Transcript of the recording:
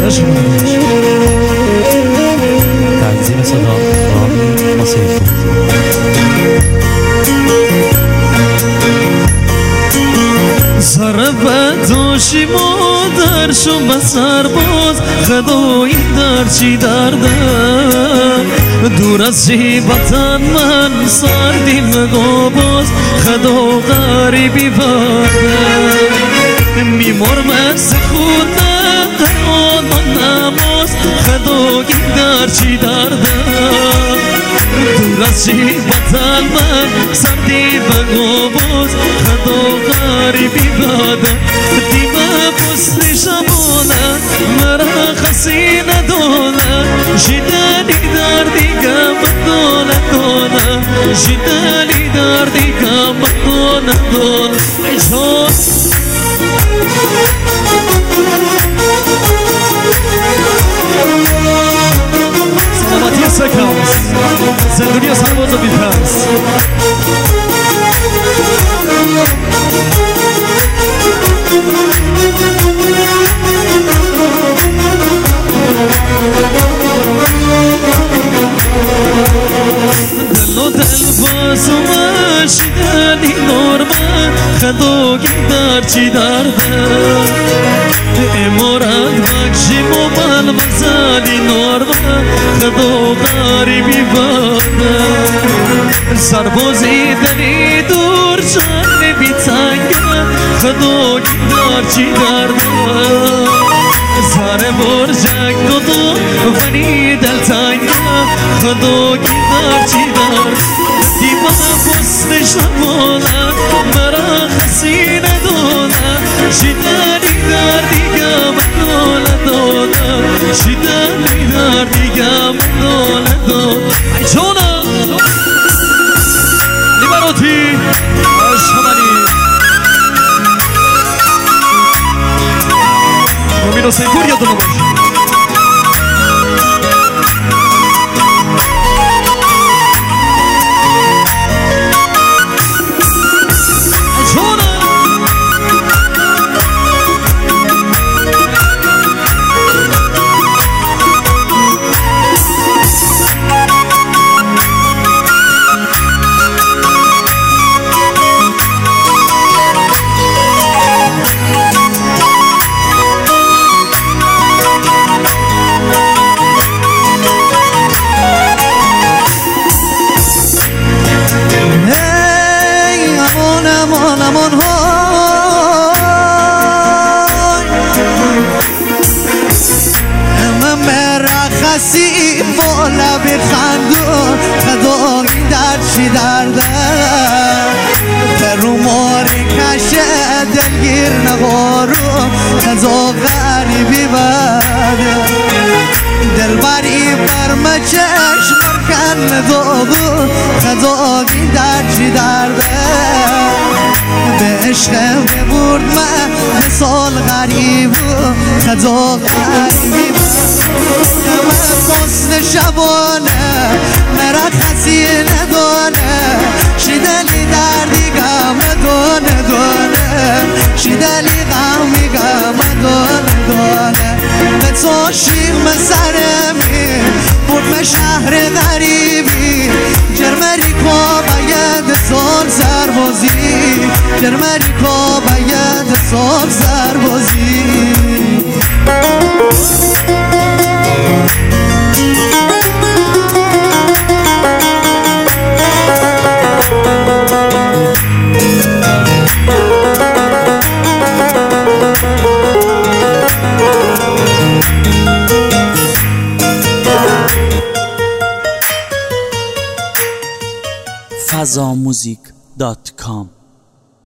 عشق تنظیم صدا رامی حسین ضربت داشی مادر شو بسر باز خدایی در چی درده دور از جیبتن من سردی مگا باز خدا غریبی برده میمرم از خونه قرآن و نماز خدایی در چی درده دور از جیبتن من سردی مگا باز خدا غریبی برده دیمه پستی شبانه مرا خسی ندانه جیدنی دردی گم دانه دانه جیدنی دردی گم دانه دانه ای جان سلامتی سکاس زندونی سرباز و بیپس شدنی نورمه خداگی در چی درده امارت بکشی موبل مزالی نورمه خدا غریبی برده سربازی دنی دور جان بی تنگه خداگی در چی درده سر برجک دو ونی دل تنگه خداگی در چی درده دیما پست شبانه مرا خسی ندانه شیدنی دردی گم دانه دانه شیدنی دردی گم دانه دانه ای جانم لیبراتی عشقمانی امین حسین پور یادونه باشه خسی بالا بخندو خدایی در چی درده فرو ماری کشه دلگیر نگارو خدا غریبی بده دلبری برمه چشم کن داغو خدایی در چی درده به عشق ببرد من مثال غریبو خدا غریبی حسن شبانه مرا خسی ندانه شیدلی دردی گم دانه دانه شیدلی غمی گم دانه دانه به تو شیم سرمی برد شهر غریبی جرمری که باید سال سربازی جرمری که باید سال سربازی fazamusic.com